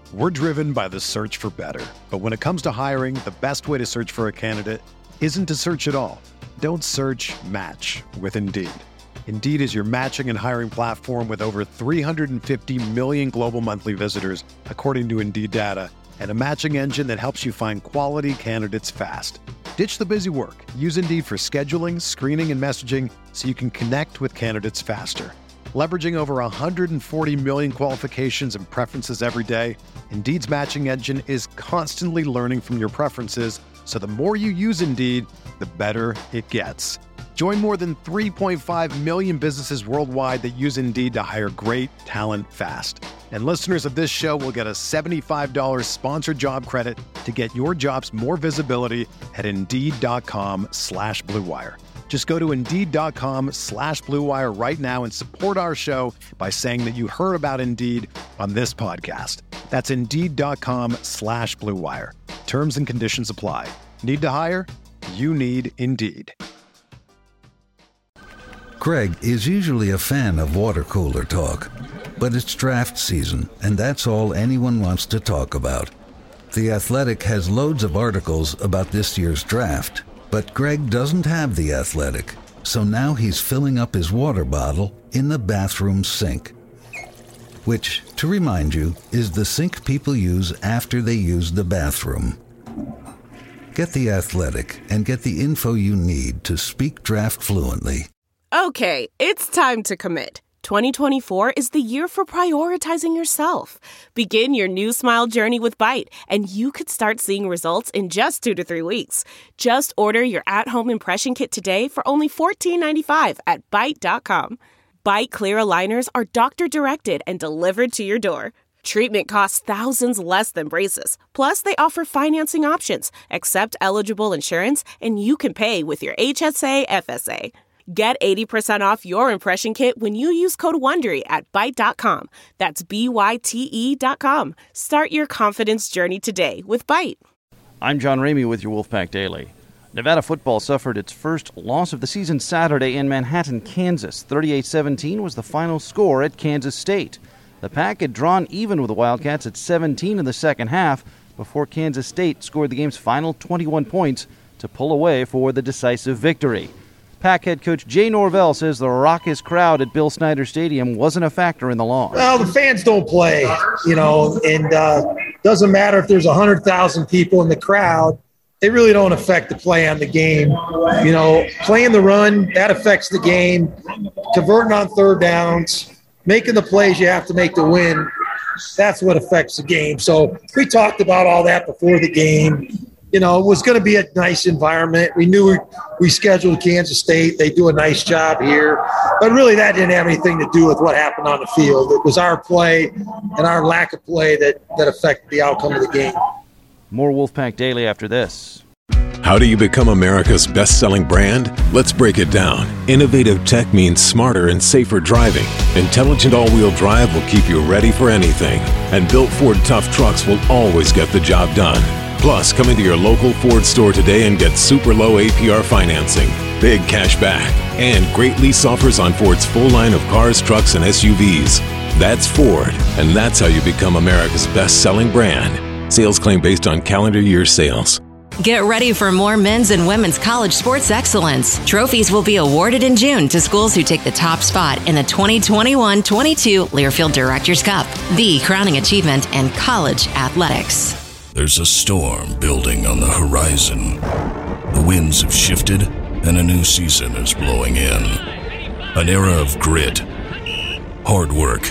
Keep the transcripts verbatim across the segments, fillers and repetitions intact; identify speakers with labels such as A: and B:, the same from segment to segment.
A: We're driven by the search for better. But when it comes to hiring, the best way to search for a candidate isn't to search at all. Don't search, match with Indeed. Indeed is your matching and hiring platform with over three hundred fifty million global monthly visitors, according to Indeed data, and a matching engine that helps you find quality candidates fast. Ditch the busy work. Use Indeed for scheduling, screening, and messaging so you can connect with candidates faster. Leveraging over one hundred forty million qualifications and preferences every day, Indeed's matching engine is constantly learning from your preferences, so the more you use Indeed, the better it gets. Join more than three point five million businesses worldwide that use Indeed to hire great talent fast. And listeners of this show will get a seventy-five dollars sponsored job credit to get your jobs more visibility at Indeed.com slash Blue Wire. Just go to Indeed.com slash Blue Wire right now and support our show by saying that you heard about Indeed on this podcast. That's Indeed.com slash Blue Wire. Terms and conditions apply. Need to hire? You need Indeed.
B: Craig is usually a fan of water cooler talk, but it's draft season, and that's all anyone wants to talk about. The Athletic has loads of articles about this year's draft, but Greg doesn't have The Athletic, so now he's filling up his water bottle in the bathroom sink. Which, to remind you, is the sink people use after they use the bathroom. Get The Athletic and get the info you need to speak draft fluently.
C: Okay, it's time to commit. twenty twenty-four is the year for prioritizing yourself. Begin your new smile journey with Byte, and you could start seeing results in just two to three weeks. Just order your at-home impression kit today for only fourteen ninety-five at Byte dot com. Byte clear aligners are doctor-directed and delivered to your door. Treatment costs thousands less than braces. Plus, they offer financing options, accept eligible insurance, and you can pay with your H S A F S A. Get eighty percent off your impression kit when you use code WONDERY at Byte dot com. That's B Y T E dot com. Start your confidence journey today with Byte.
D: I'm John Ramey with your Wolfpack Daily. Nevada football suffered its first loss of the season Saturday in Manhattan, Kansas. thirty-eight seventeen was the final score at Kansas State. The Pack had drawn even with the Wildcats at seventeen in the second half before Kansas State scored the game's final twenty-one points to pull away for the decisive victory. Pack head coach Jay Norvell says the raucous crowd at Bill Snyder Stadium wasn't a factor in the loss.
E: Well, the fans don't play, you know, and uh, doesn't matter if there's one hundred thousand people in the crowd. They really don't affect the play on the game. You know, playing the run, that affects the game. Converting on third downs, making the plays you have to make to win, that's what affects the game. So we talked about all that before the game. You know, it was going to be a nice environment. We knew we, we scheduled Kansas State. They do a nice job here. But really that didn't have anything to do with what happened on the field. It was our play and our lack of play that, that affected the outcome of the game.
D: More Wolfpack Daily after this.
F: How do you become America's best-selling brand? Let's break it down. Innovative tech means smarter and safer driving. Intelligent all-wheel drive will keep you ready for anything. And built Ford Tough Trucks will always get the job done. Plus, come into your local Ford store today and get super low A P R financing, big cash back, and great lease offers on Ford's full line of cars, trucks, and S U Vs. That's Ford, and that's how you become America's best-selling brand. Sales claim based on calendar year sales.
G: Get ready for more men's and women's college sports excellence. Trophies will be awarded in June to schools who take the top spot in the twenty twenty-one twenty-two Learfield Directors Cup, the crowning achievement in college athletics.
H: There's a storm building on the horizon. The winds have shifted, and a new season is blowing in. An era of grit, hard work,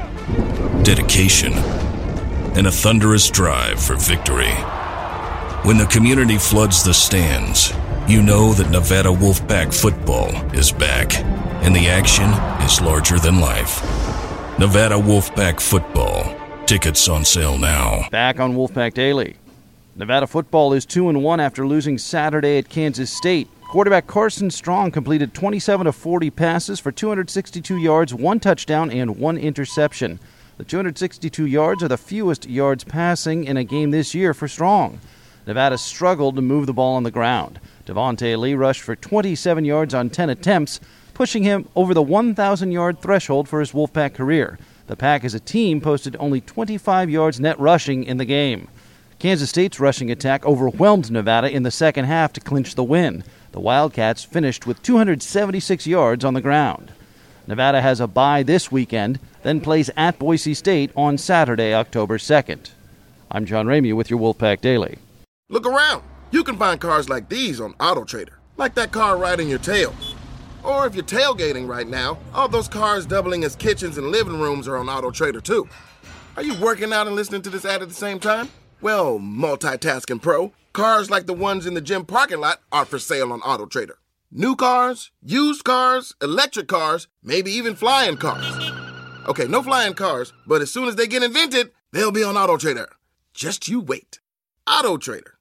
H: dedication, and a thunderous drive for victory. When the community floods the stands, you know that Nevada Wolfpack football is back, and the action is larger than life. Nevada Wolfpack football. Tickets on sale now.
D: Back on Wolfpack Daily. Nevada football is two and one after losing Saturday at Kansas State. Quarterback Carson Strong completed twenty-seven of forty passes for two hundred sixty-two yards, one touchdown, and one interception. The two hundred sixty-two yards are the fewest yards passing in a game this year for Strong. Nevada struggled to move the ball on the ground. Devontae Lee rushed for twenty-seven yards on ten attempts, pushing him over the one thousand yard threshold for his Wolfpack career. The Pack as a team posted only twenty-five yards net rushing in the game. Kansas State's rushing attack overwhelmed Nevada in the second half to clinch the win. The Wildcats finished with two hundred seventy-six yards on the ground. Nevada has a bye this weekend, then plays at Boise State on Saturday, October second. I'm John Ramey with your Wolfpack Daily.
I: Look around. You can find cars like these on AutoTrader, like that car riding your tail. Or if you're tailgating right now, all those cars doubling as kitchens and living rooms are on AutoTrader too. Are you working out and listening to this ad at the same time? Well, multitasking pro, cars like the ones in the gym parking lot are for sale on AutoTrader. New cars, used cars, electric cars, maybe even flying cars. Okay, no flying cars, but as soon as they get invented, they'll be on AutoTrader. Just you wait. AutoTrader.